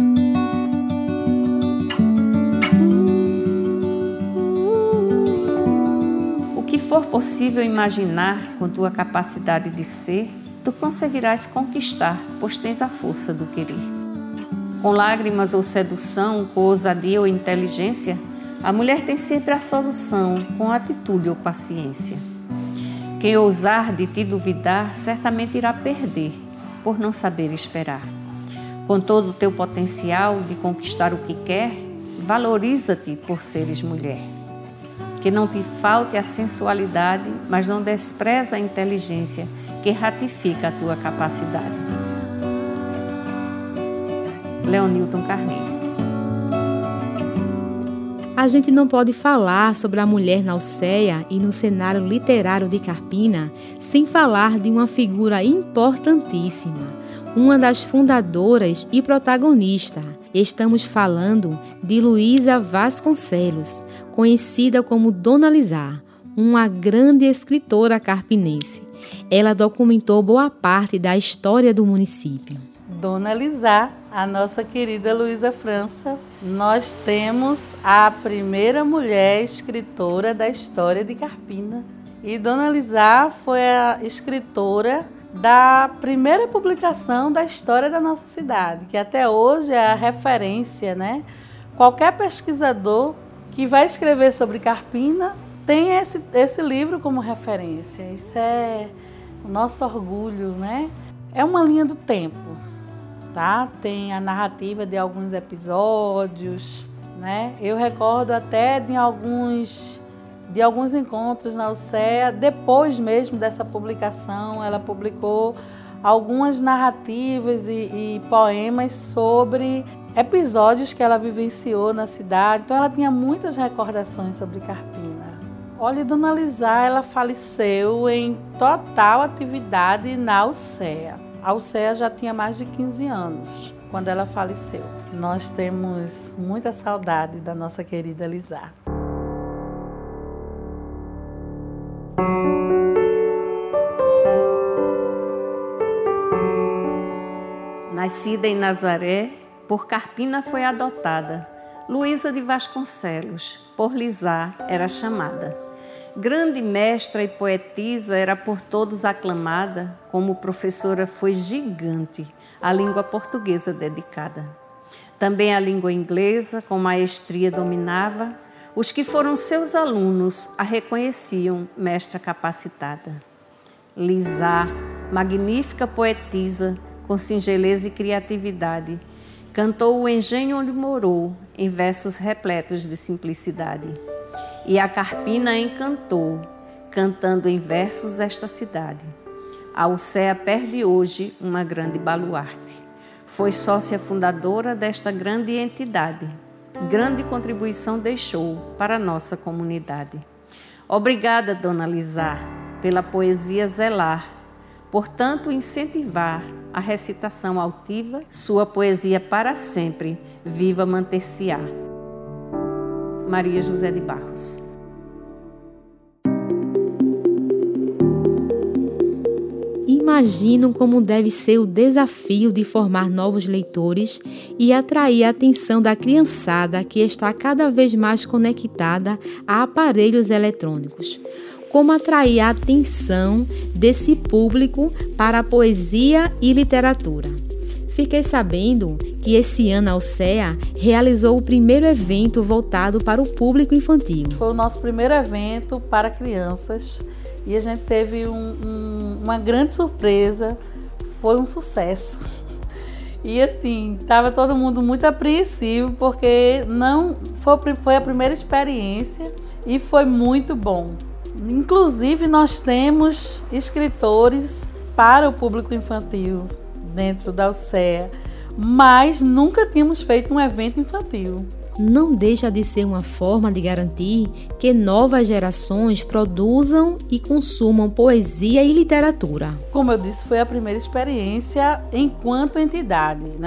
Speaker 1: O que for possível imaginar com tua capacidade de ser, tu conseguirás conquistar, pois tens a força do querer. Com lágrimas ou sedução, com ousadia ou inteligência, a mulher tem sempre a solução, com atitude ou paciência. Quem ousar de te duvidar, certamente irá perder, por não saber esperar. Com todo o teu potencial de conquistar o que quer, valoriza-te por seres mulher. Que não te falte a sensualidade, mas não despreza a inteligência, que ratifica a tua capacidade. Leonilton Carneiro.
Speaker 2: A gente não pode falar sobre a mulher na Alcéia e no cenário literário de Carpina sem falar de uma figura importantíssima, uma das fundadoras e protagonista. Estamos falando de Luísa Vasconcelos, conhecida como Dona Lizar, uma grande escritora carpinense. Ela documentou boa parte da história do município.
Speaker 4: Dona Lizar, a nossa querida Luísa França, nós temos a primeira mulher escritora da história de Carpina. E Dona Lizar foi a escritora da primeira publicação da história da nossa cidade, que até hoje é a referência, né? Qualquer pesquisador que vai escrever sobre Carpina tem esse livro como referência. Isso é o nosso orgulho, né? É uma linha do tempo, tá? Tem a narrativa de alguns episódios, né? Eu recordo até de alguns encontros na Alcéia. Depois mesmo dessa publicação, ela publicou algumas narrativas e poemas sobre episódios que ela vivenciou na cidade. Então ela tinha muitas recordações sobre Carpina. Olha, Dona Lizar, ela faleceu em total atividade na Alcéia. A Alcéia já tinha mais de 15 anos quando ela faleceu. Nós temos muita saudade da nossa querida Lizar.
Speaker 1: Nascida em Nazaré, por Carpina foi adotada. Luísa de Vasconcelos, por Lizar era chamada. Grande mestra e poetisa, era por todos aclamada. Como professora foi gigante, a língua portuguesa dedicada. Também a língua inglesa, com maestria dominava. Os que foram seus alunos a reconheciam mestra capacitada. Lizar, magnífica poetisa, com singeleza e criatividade, cantou o engenho onde morou, em versos repletos de simplicidade. E a Carpina encantou, cantando em versos esta cidade. A Alcéia perde hoje uma grande baluarte. Foi sócia fundadora desta grande entidade. Grande contribuição deixou para a nossa comunidade. Obrigada, Dona Lizar, pela poesia zelar, portanto incentivar a recitação altiva, sua poesia para sempre viva manter-se-á. Maria José de Barros.
Speaker 2: Imaginam como deve ser o desafio de formar novos leitores e atrair a atenção da criançada que está cada vez mais conectada a aparelhos eletrônicos. Como atrair a atenção desse público para a poesia e literatura. Fiquei sabendo que esse ano a Alcéia realizou o primeiro evento voltado para o público infantil.
Speaker 4: Foi o nosso primeiro evento para crianças e a gente teve uma grande surpresa, foi um sucesso. E assim, estava todo mundo muito apreensivo porque não foi a primeira experiência e foi muito bom. Inclusive, nós temos escritores para o público infantil dentro da Alcéia, mas nunca tínhamos feito um evento infantil.
Speaker 2: Não deixa de ser uma forma de garantir que novas gerações produzam e consumam poesia e literatura.
Speaker 4: Como eu disse, foi a primeira experiência enquanto entidade, né?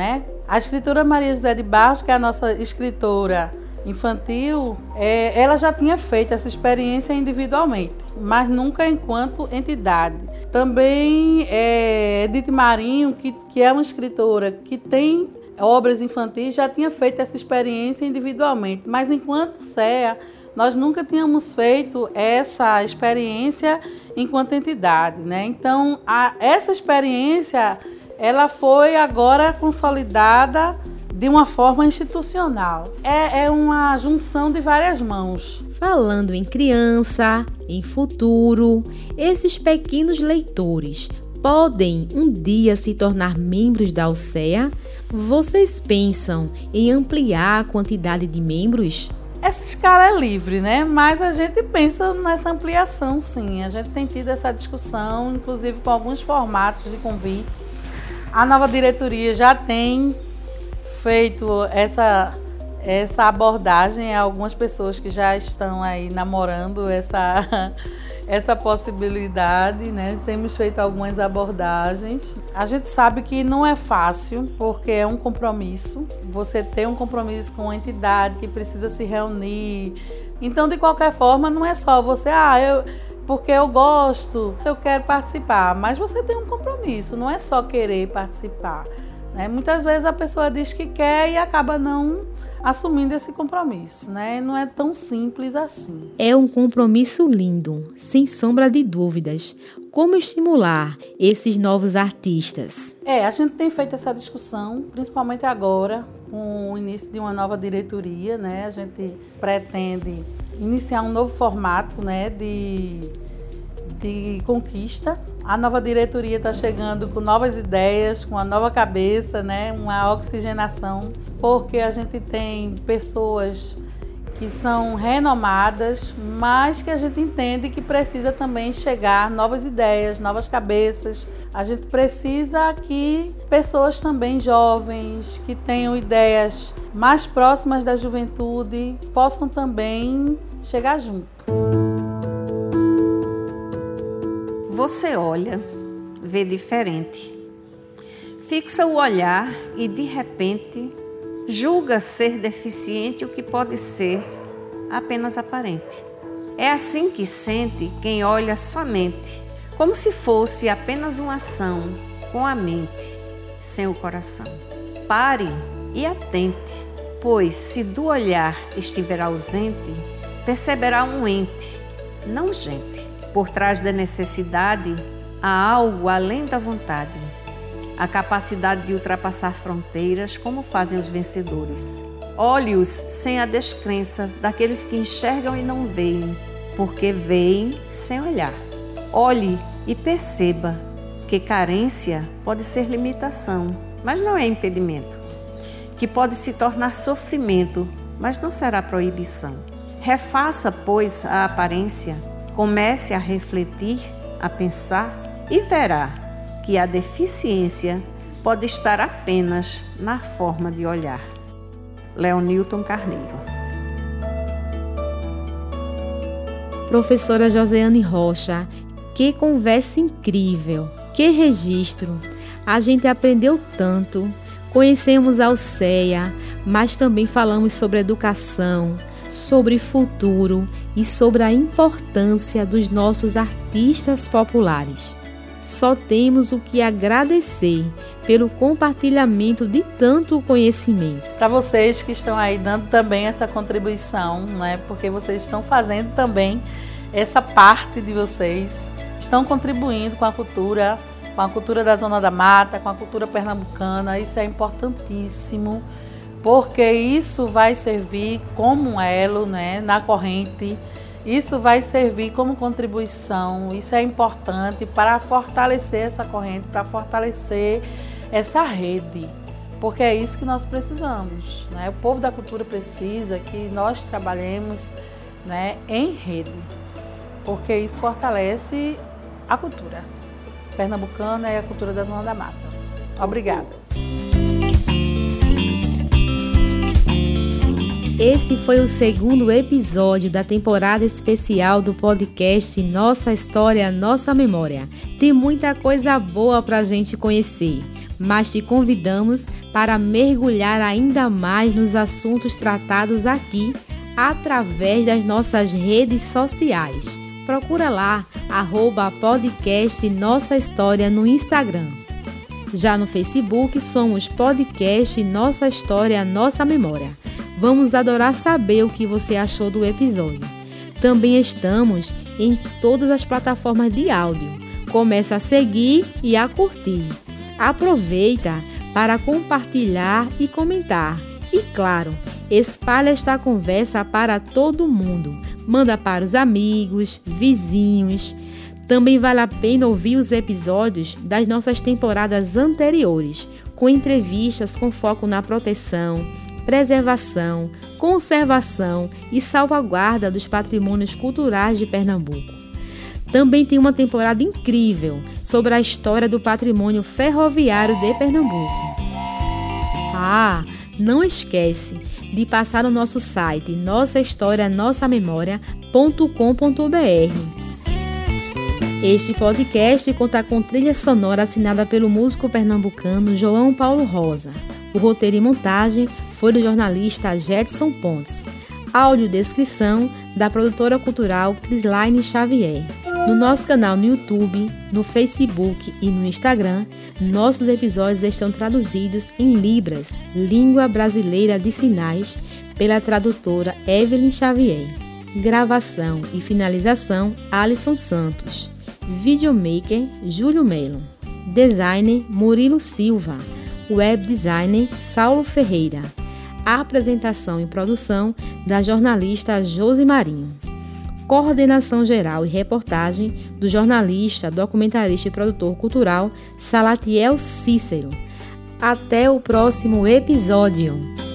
Speaker 4: A escritora Maria José de Barros, que é a nossa escritora infantil, ela já tinha feito essa experiência individualmente, mas nunca enquanto entidade. Também Edith Marinho, que é uma escritora que tem obras infantis, já tinha feito essa experiência individualmente, mas enquanto CEA, nós nunca tínhamos feito essa experiência enquanto entidade, né? Então, essa experiência, ela foi agora consolidada de uma forma institucional. É uma junção de várias mãos.
Speaker 2: Falando em criança, em futuro, esses pequenos leitores podem um dia se tornar membros da Alcea? Vocês pensam em ampliar a quantidade de membros?
Speaker 4: Essa escala é livre, né? Mas a gente pensa nessa ampliação, sim. A gente tem tido essa discussão, inclusive com alguns formatos de convite. A nova diretoria já tem feito essa abordagem a algumas pessoas que já estão aí namorando essa possibilidade, né? Temos feito algumas abordagens. A gente sabe que não é fácil, porque é um compromisso. Você tem um compromisso com uma entidade que precisa se reunir. Então, de qualquer forma, não é só você, porque eu gosto, eu quero participar. Mas você tem um compromisso, não é só querer participar, né? Muitas vezes a pessoa diz que quer e acaba não assumindo esse compromisso, né? Não é tão simples assim.
Speaker 2: É um compromisso lindo, sem sombra de dúvidas. Como estimular esses novos artistas?
Speaker 4: A gente tem feito essa discussão, principalmente agora, com o início de uma nova diretoria, né? A gente pretende iniciar um novo formato, né, de conquista. A nova diretoria está chegando com novas ideias, com uma nova cabeça, né? Uma oxigenação, porque a gente tem pessoas que são renomadas, mas que a gente entende que precisa também chegar novas ideias, novas cabeças. A gente precisa que pessoas também jovens, que tenham ideias mais próximas da juventude, possam também chegar junto.
Speaker 1: Você olha, vê diferente. Fixa o olhar e, de repente, julga ser deficiente o que pode ser apenas aparente. É assim que sente quem olha somente, como se fosse apenas uma ação com a mente, sem o coração. Pare e atente, pois se do olhar estiver ausente, perceberá um ente, não gente. Por trás da necessidade, há algo além da vontade. A capacidade de ultrapassar fronteiras, como fazem os vencedores. Olhe-os sem a descrença daqueles que enxergam e não veem, porque veem sem olhar. Olhe e perceba que carência pode ser limitação, mas não é impedimento. Que pode se tornar sofrimento, mas não será proibição. Refaça, pois, a aparência. Comece a refletir, a pensar e verá que a deficiência pode estar apenas na forma de olhar. Leonilton Carneiro.
Speaker 2: Professora Joseane Rocha, que conversa incrível, que registro. A gente aprendeu tanto, conhecemos a Alcea, mas também falamos sobre educação, sobre futuro e sobre a importância dos nossos artistas populares. Só temos o que agradecer pelo compartilhamento de tanto conhecimento.
Speaker 4: Para vocês que estão aí dando também essa contribuição, né? Porque vocês estão fazendo também essa parte de vocês, estão contribuindo com a cultura da Zona da Mata, com a cultura pernambucana. Isso é importantíssimo, porque isso vai servir como um elo, né, na corrente. Isso vai servir como contribuição, isso é importante para fortalecer essa corrente, para fortalecer essa rede, porque é isso que nós precisamos, né? O povo da cultura precisa que nós trabalhemos, né, em rede, porque isso fortalece a cultura pernambucana e a cultura da Zona da Mata. Obrigada.
Speaker 2: Esse foi o segundo episódio da temporada especial do podcast Nossa História, Nossa Memória. Tem muita coisa boa pra gente conhecer, mas te convidamos para mergulhar ainda mais nos assuntos tratados aqui através das nossas redes sociais. Procura lá, @podcast Nossa História no Instagram. Já no Facebook, somos podcast Nossa História, Nossa Memória. Vamos adorar saber o que você achou do episódio. Também estamos em todas as plataformas de áudio. Comece a seguir e a curtir. Aproveita para compartilhar e comentar. E claro, espalhe esta conversa para todo mundo. Manda para os amigos, vizinhos. Também vale a pena ouvir os episódios das nossas temporadas anteriores, com entrevistas com foco na proteção, preservação, conservação e salvaguarda dos patrimônios culturais de Pernambuco. Também tem uma temporada incrível sobre a história do patrimônio ferroviário de Pernambuco. Não esquece de passar no nosso site nossahistorianossamemoria.com.br. Este podcast conta com trilha sonora assinada pelo músico pernambucano João Paulo Rosa. O roteiro e montagem foi do jornalista Jetson Pontes. Audiodescrição da produtora cultural Crislaine Xavier. No nosso canal no YouTube, no Facebook e no Instagram, nossos episódios estão traduzidos em Libras, Língua Brasileira de Sinais, pela tradutora Evelyn Xavier. Gravação e finalização, Alisson Santos. Videomaker, Júlio Melo. Designer, Murilo Silva. Web designer, Saulo Ferreira. A apresentação e produção da jornalista Josi Marinho. Coordenação geral e reportagem do jornalista, documentarista e produtor cultural Salatiel Cícero. Até o próximo episódio!